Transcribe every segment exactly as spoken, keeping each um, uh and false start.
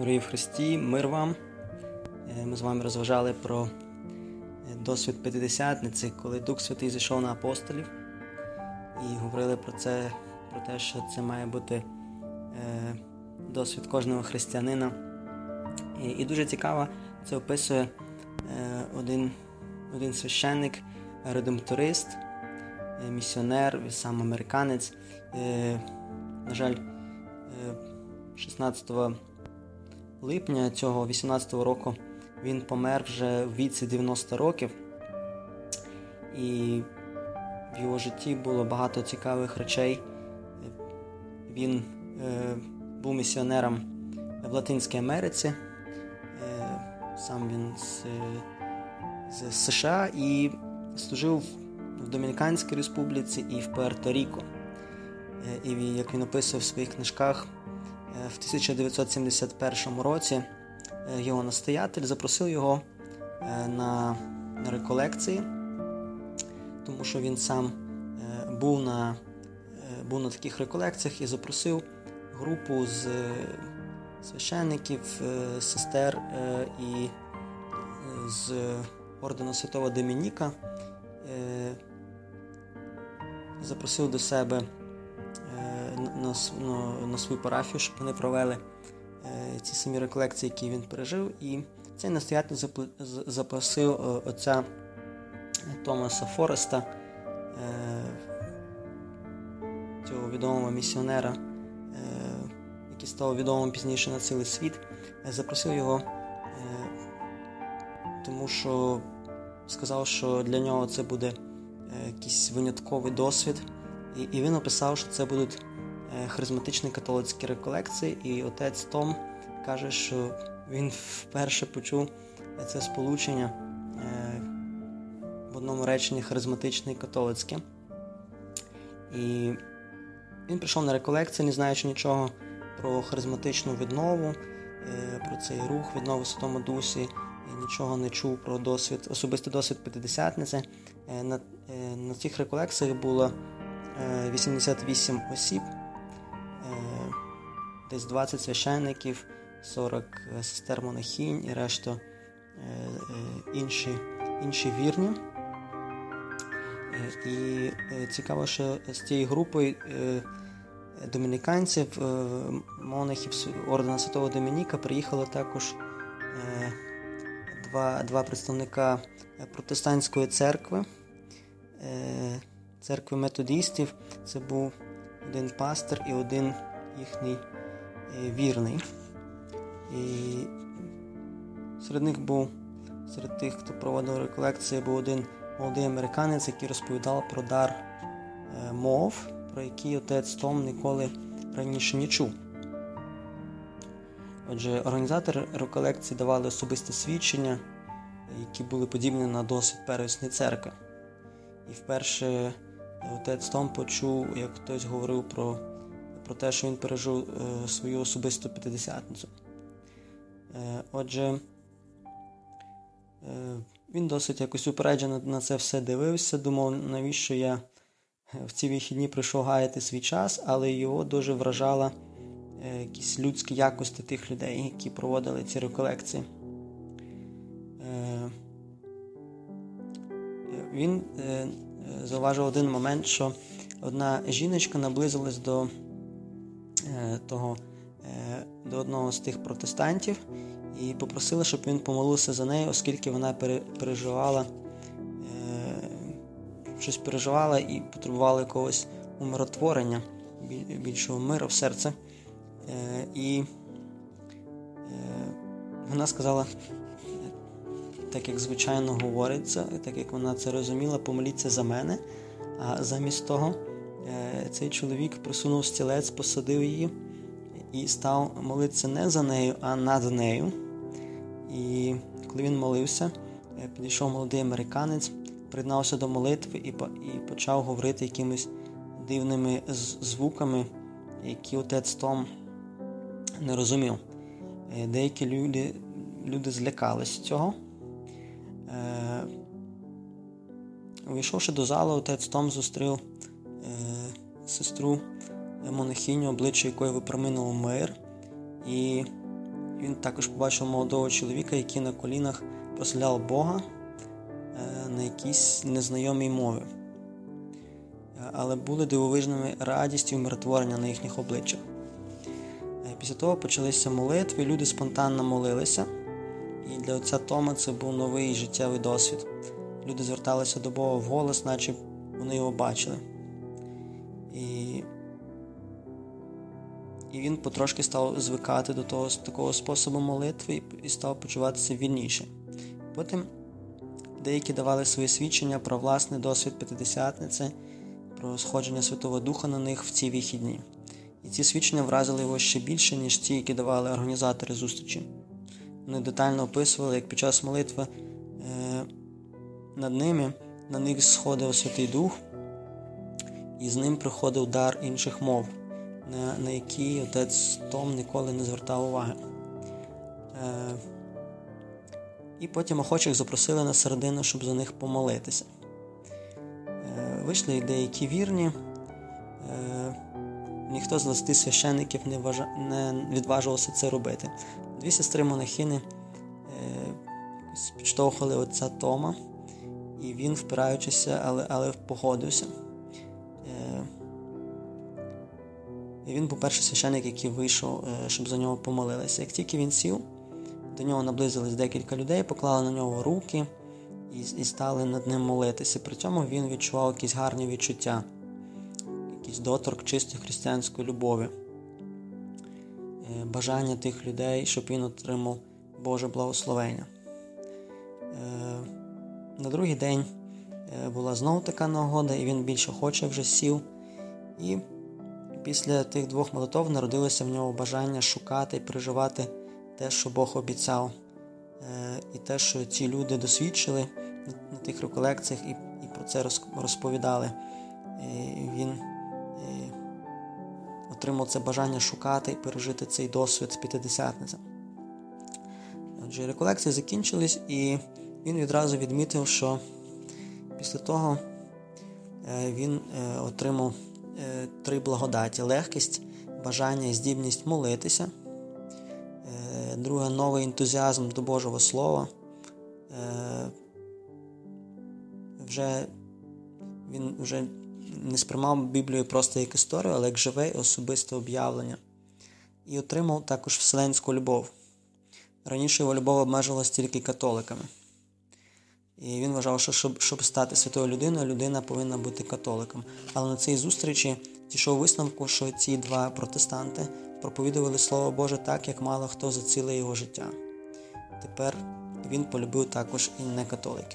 Дорогі в Христі, мир вам. Ми з вами розважали про досвід П'ятидесятниці, коли Дух Святий зійшов на апостолів, і говорили про це, про те, що це має бути досвід кожного християнина. І дуже цікаво, це описує один, один священник, редемпторист, місіонер, сам американець. На жаль, шістнадцятого липня цього вісімнадцятого року він помер вже в віці дев'яносто років, і в його житті було багато цікавих речей. Він е, був місіонером в Латинській Америці, е, сам він з, з США, і служив в Домініканській Республіці і в Пуерто-Ріко. Е, і як він описує в своїх книжках, в тисяча дев'ятсот сімдесят першому році його настоятель запросив його на, на реколекції, тому що він сам був на, був на таких реколекціях і запросив групу з священників, сестер і з ордену Святого Домініка, запросив до себе На, на, на свою парафію, щоб вони провели е, ці самі реколекції, які він пережив. І цей настоятель запросив е, отця Томаса Фореста, е, цього відомого місіонера, е, який став відомим пізніше на цілий світ. Е, запросив його, е, тому що сказав, що для нього це буде е, якийсь винятковий досвід. І, і він описав, що це будуть харизматичні католицькі реколекції, і отець Том каже, що він вперше почув це сполучення е, в одному реченні харизматичне і католицьке. І він прийшов на реколекцію, не знаючи нічого про харизматичну віднову, е, про цей рух, віднову в Святому Дусі, і нічого не чув про досвід, особистий досвід П'ятидесятниці. Е, на, е, на цих реколекціях було вісімдесят вісім осіб, десь двадцять священників, сорок сестер-монахинь і решта інші, інші вірні. І цікаво, що з цієї групи домініканців, монахів ордена Святого Домініка приїхало також два, два представника протестантської церкви, церкви методистів. Це був один пастир і один їхній вірний. І серед них був, серед тих, хто проводив реколекції, був один молодий американець, який розповідав про дар мов, про який отець Том ніколи раніше не чув. Отже, організатори реколекції давали особисті свідчення, які були подібні на досвід первісної церкви. І вперше отець Том почув, як хтось говорив про, про те, що він пережив е, свою особисту П'ятидесятницю. Е, отже, е, він досить якось упереджено на це все дивився, думав, навіщо я в ці вихідні прийшов гаяти свій час, але його дуже вражала е, якісь людські якості тих людей, які проводили ці реколекції. Е, він е, зауважив один момент, що одна жіночка наблизилась до е, того, е, до одного з тих протестантів і попросила, щоб він помолився за нею, оскільки вона пере, переживала е, щось переживала і потребувала якогось умиротворення, більшого миру в серце. Е, і е, вона сказала, так як звичайно говориться, так як вона це розуміла, помоліться за мене. А замість того цей чоловік присунув стілець, посадив її і став молитися не за нею, а над нею. І коли він молився, підійшов молодий американець, приєднався до молитви і почав говорити якимись дивними звуками, які отець Том не розумів. Деякі люди, люди злякались цього. Увійшовши до залу, отець Том зустрів е, сестру монахиню, обличчя якої випромінило мир, і він також побачив молодого чоловіка, який на колінах прославляв Бога на якійсь незнайомій мові. Але були дивовижними радість і умиротворення на їхніх обличчях. Після того почалися молитви, люди спонтанно молилися. І для отця Тома це був новий життєвий досвід. Люди зверталися до Бога вголос, наче вони його бачили. І, і він потрошки став звикати до того, такого способу молитви і став почуватися вільніше. Потім деякі давали свої свідчення про власний досвід П'ятидесятниці, про сходження Святого Духа на них в ці вихідні. І ці свідчення вразили його ще більше, ніж ті, які давали організатори зустрічі. Вони детально описували, як під час молитви е, над ними, на них сходив Святий Дух, і з ним приходив дар інших мов, на, на які отець Том ніколи не звертав уваги. Е, і потім охочих запросили на середину, щоб за них помолитися. Е, вийшли і деякі вірні. Е, ніхто з двадцяти священників не, вважа, не відважувався це робити. Дві сестри-монахини е, підштовхували отця Тома, і він, впираючися, але, але погодився. Е, і він був перший священник, який вийшов, е, щоб за нього помолилися. Як тільки він сів, до нього наблизились декілька людей, поклали на нього руки і, і стали над ним молитися. При цьому він відчував якісь гарні відчуття, якийсь доторк чистої християнської любові. Бажання тих людей, щоб він отримав Боже благословення. На другий день була знову така нагода, і він більш охоче вже сів. І після тих двох молитов народилося в нього бажання шукати і переживати те, що Бог обіцяв. І те, що ці люди досвідчили на тих реколекціях і, і про це розповідали. І він отримав це бажання шукати і пережити цей досвід з П'ятидесятниці. Отже, реколекції закінчились, і він відразу відмітив, що після того він отримав три благодаті: легкість, бажання і здібність молитися. Друге, новий ентузіазм до Божого Слова. Вже він вже не сприймав Біблію просто як історію, але як живе і особисте об'явлення. І отримав також вселенську любов. Раніше його любов обмежувалася тільки католиками. І він вважав, що щоб, щоб стати святою людиною, людина повинна бути католиком. Але на цій зустрічі дійшов висновку, що ці два протестанти проповідували Слово Боже так, як мало хто за ціле його життя. Тепер він полюбив також і некатоликів.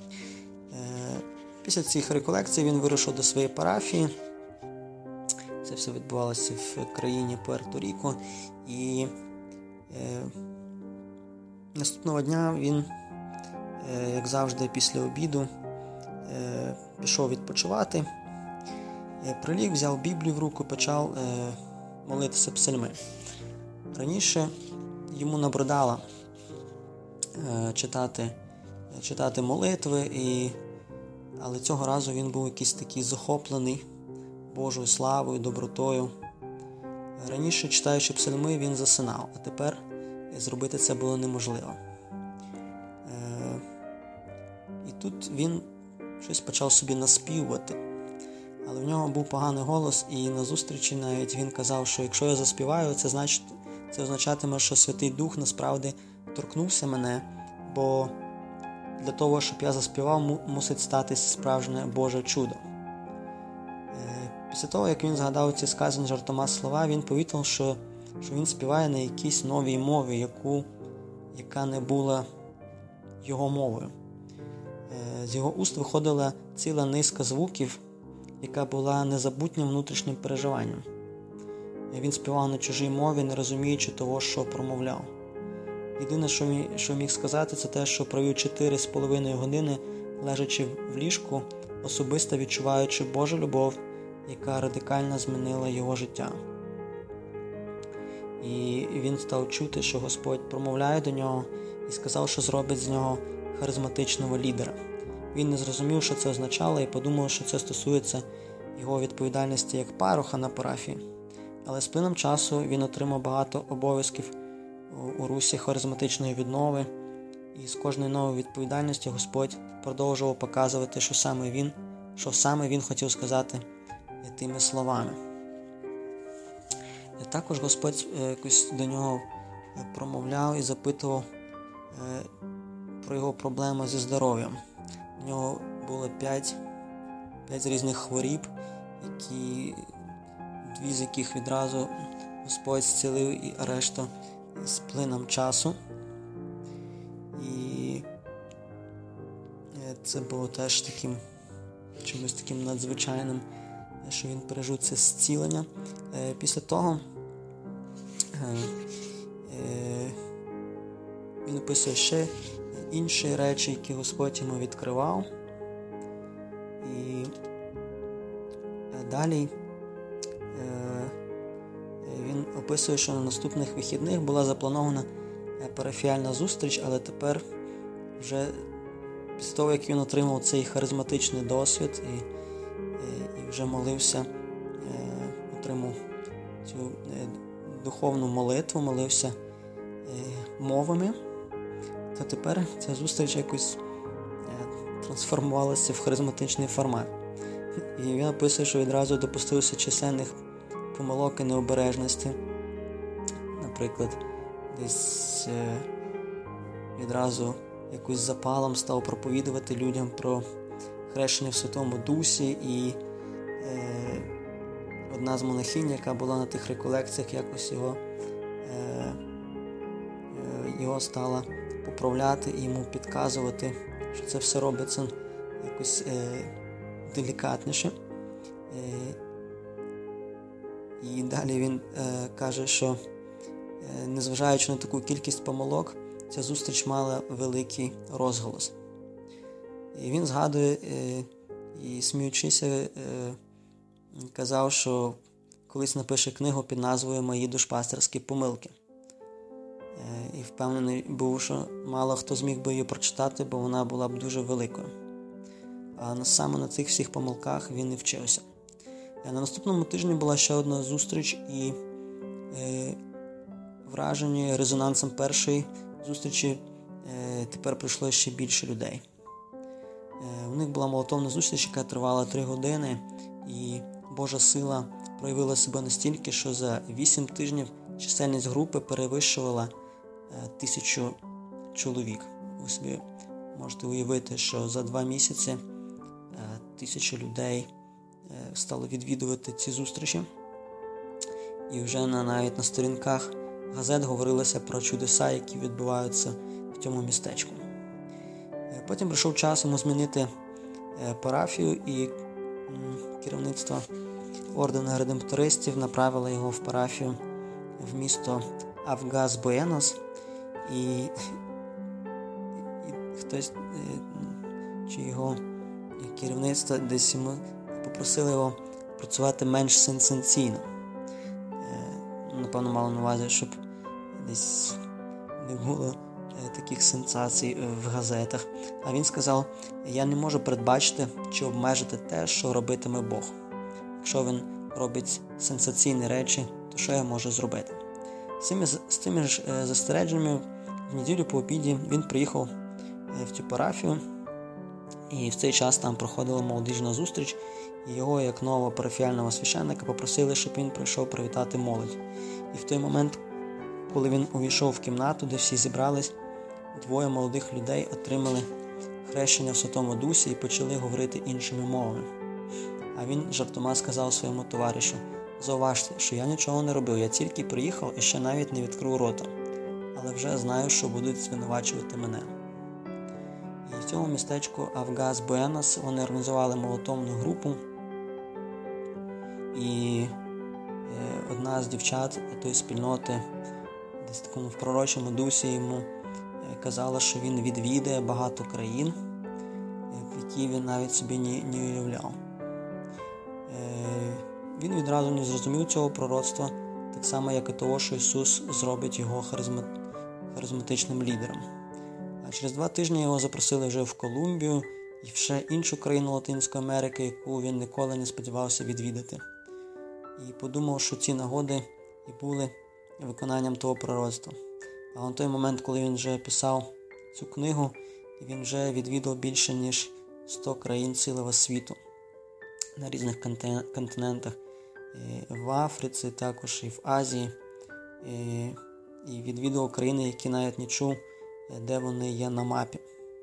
Після цих реколекцій він вирушив до своєї парафії. Це все відбувалося в країні Пуерто-Ріко. І е, наступного дня він, е, як завжди, після обіду е, пішов відпочивати. Е, приліг, взяв Біблію в руку, почав е, молитися псальми. Раніше йому набридало е, читати, читати молитви, і але цього разу він був якийсь такий захоплений Божою славою, добротою. Раніше, читаючи псальми, він засинав, а тепер зробити це було неможливо. І тут він щось почав собі наспівувати. Але в нього був поганий голос, і на зустрічі навіть він казав, що якщо я заспіваю, це значить, це означатиме, що Святий Дух насправді торкнувся мене, бо для того, щоб я заспівав, мусить статися справжнє Боже чудо. Після того, як він згадав ці сказані жартома слова, він помітив, що, що він співає на якійсь новій мові, яку, яка не була його мовою. З його уст виходила ціла низка звуків, яка була незабутнім внутрішнім переживанням. Він співав на чужій мові, не розуміючи того, що промовляв. Єдине, що міг, що міг сказати, це те, що провів чотири з половиною години, лежачи в ліжку, особисто відчуваючи Божу любов, яка радикально змінила його життя. І він став чути, що Господь промовляє до нього і сказав, що зробить з нього харизматичного лідера. Він не зрозумів, що це означало, і подумав, що це стосується його відповідальності як пароха на парафії. Але з плином часу він отримав багато обов'язків у русі харизматичної віднови. І з кожною новою відповідальністю Господь продовжував показувати, що саме Він, що саме Він хотів сказати тими словами. І також Господь якось до нього промовляв і запитував про його проблеми зі здоров'ям. У нього було п'ять, п'ять різних хворіб, які, дві з яких відразу Господь зцілив, і решта з плином часу. І це було теж таким чимось таким надзвичайним, що він пережив це зцілення. Після того він описує ще інші речі, які Господь йому відкривав. І далі він описує, що на наступних вихідних була запланована парафіальна зустріч, але тепер вже після того, як він отримав цей харизматичний досвід і, і, і вже молився, отримав цю духовну молитву, молився мовами, то тепер ця зустріч якось трансформувалася в харизматичний формат. І він описує, що відразу допустився численних помилок і необережності. Наприклад, десь відразу якось запалом став проповідувати людям про хрещення в Святому Дусі, і е, одна з монахинь, яка була на тих реколекціях, якось його, е, його стала поправляти і йому підказувати, що це все робиться якось е, делікатніше. Е, і далі він е, каже, що е, незважаючи на таку кількість помилок, ця зустріч мала великий розголос. І він згадує е, і, сміючися, е, казав, що колись напише книгу під назвою «Мої душпастерські помилки». Е, і впевнений був, що мало хто зміг би її прочитати, бо вона була б дуже великою. А саме на цих всіх помилках він і вчився. Е, на наступному тижні була ще одна зустріч, і е, вражені резонансом першої зустрічі е, тепер прийшло ще більше людей. Е, у них була молитовна зустріч, яка тривала три години, і Божа сила проявила себе настільки, що за вісім тижнів чисельність групи перевищувала е, тисячу чоловік. Ви собі можете уявити, що за два місяці е, тисяча людей е, стало відвідувати ці зустрічі. І вже на, навіть на сторінках газет говорилося про чудеса, які відбуваються в цьому містечку. Потім прийшов час йому змінити парафію, і керівництво ордена редемптористів направило його в парафію в місто Авгас-Буенос. І, і, і хтось, чи його керівництво десь йому попросили його працювати менш сенсаційно. Напевно, мало на увазі, щоб десь не було таких сенсацій в газетах. А він сказав: я не можу передбачити чи обмежити те, що робитиме Бог. Якщо він робить сенсаційні речі, то що я можу зробити? З цими, з цими ж застереженнями в неділю по обіді він приїхав в цю парафію, і в цей час там проходила молодіжна зустріч, і його, як нового парафіального священника, попросили, щоб він прийшов привітати молодь. І в той момент, коли він увійшов в кімнату, де всі зібрались, двоє молодих людей отримали хрещення в Святому Дусі і почали говорити іншими мовами. А він жартома сказав своєму товаришу: зауважте, що я нічого не робив, я тільки приїхав і ще навіть не відкрив рота, але вже знаю, що будуть звинувачувати мене. І в цьому містечку Авгас-Буенос вони організували молитовну групу, і одна з дівчат тої спільноти десь в такому в пророчому дусі йому казала, що він відвідає багато країн, які він навіть собі не, не уявляв. Він відразу не зрозумів цього пророцтва, так само, як і того, що Ісус зробить його харизма... харизматичним лідером. А через два тижні його запросили вже в Колумбію і в ще іншу країну Латинської Америки, яку він ніколи не сподівався відвідати. І подумав, що ці нагоди і були виконанням того пророцтва. А на той момент, коли він вже писав цю книгу, він вже відвідав більше, ніж сто країн цілого світу на різних континентах. В Африці, також і в Азії. І відвідував країни, які навіть не чув, де вони є на мапі.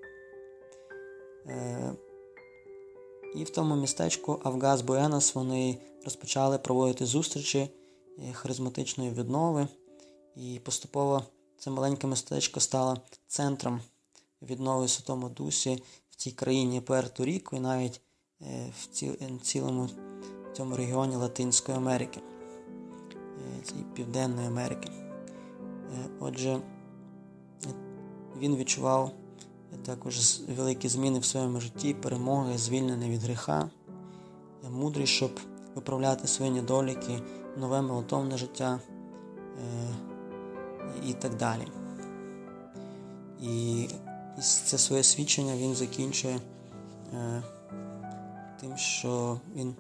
І в тому містечку Авгас-Буенос вони розпочали проводити зустрічі харизматичної віднови. І поступово це маленьке містечко стало центром віднови в Святому Дусі в цій країні Пуерто-Ріко і навіть в цілому цьому регіоні Латинської Америки, цієї Південної Америки. Отже, він відчував також великі зміни в своєму житті, перемоги, звільнення від гріха, мудрість, щоб виправляти свої недоліки, нове молитовне життя і так далі. І це своє свідчення він закінчує тим, що він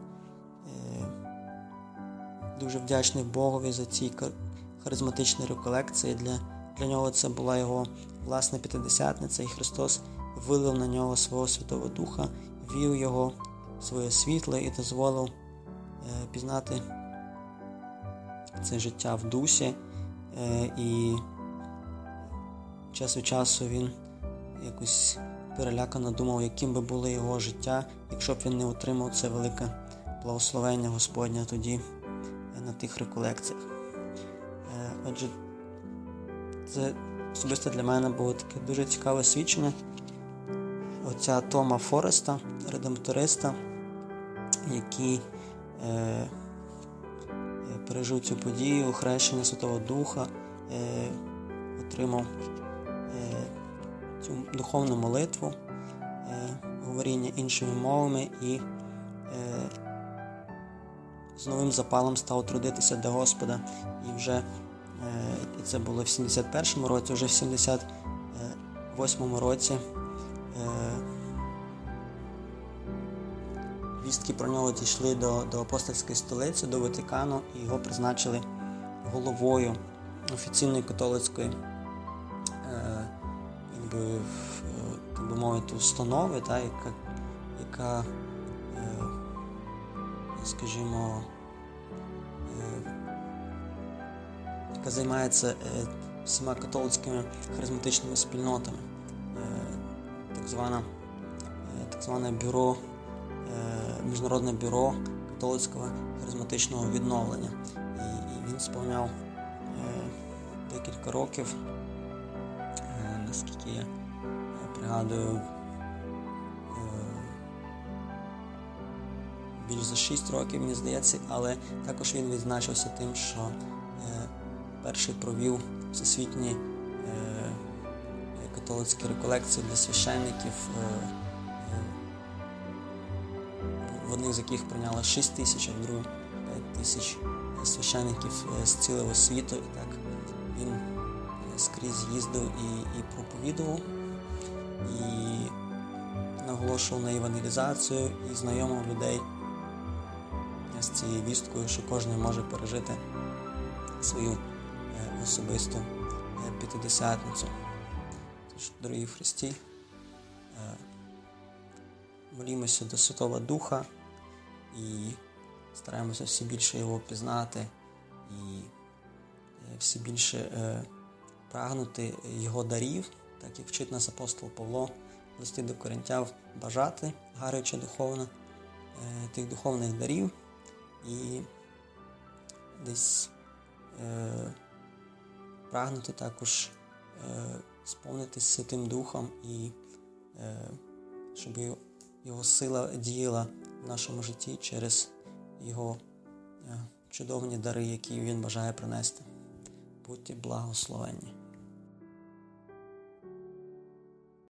дуже вдячний Богові за ці харизматичні реколекції. Для, для нього це була його власна п'ятидесятниця, і Христос вилив на нього свого Святого Духа, вів його в своє світло і дозволив е, пізнати це життя в дусі. Е, і час від часу він якось перелякано думав, яким би було його життя, якщо б він не отримав це велике благословення Господнє тоді на тих реколекціях. Отже, це особисто для мене було таке дуже цікаве свідчення отця Тома Фореста, редемпториста, який е, пережив цю подію, хрещення Святого Духа, е, отримав е, цю духовну молитву, е, говоріння іншими мовами і е, з новим запалом став трудитися для Господа. І вже і це було в сімдесят першому році, вже в сімдесят восьмому році вістки про нього дійшли до, до апостольської столиці, до Ватикану, і його призначили головою офіційної католицької, якби, так би мовити, установи, та, яка, яка, скажімо, яка займається е, всіма католицькими харизматичними спільнотами, е, так зване, е, так зване бюро, е, Міжнародне бюро католицького харизматичного відновлення. І, і він сповняв е, декілька років, е, наскільки я пригадую, е, більш за шість років, мені здається, але також він відзначився тим, що е, перший провів всесвітні е, католицькі реколекції для священників, е, е, в одних з яких прийняло шість тисяч, а в других п'ять тисяч священників з цілого світу. І так він скрізь їздив і, і проповідував, і наголошував на евангелізацію, і знайомив людей з цією вісткою, що кожен може пережити свою особисту п'ятидесятницю. Тож, дорогі в Христі, молімося до Святого Духа і стараємося всі більше Його пізнати і всі більше прагнути Його дарів, так як вчить нас апостол Павло в листі до Коринтян, бажати гаряче духовно тих духовних дарів і десь е, прагнути також е, сповнитися Святим Духом і е, щоб його, його сила діяла в нашому житті через Його е, чудовні дари, які Він бажає принести. Будьте благословенні.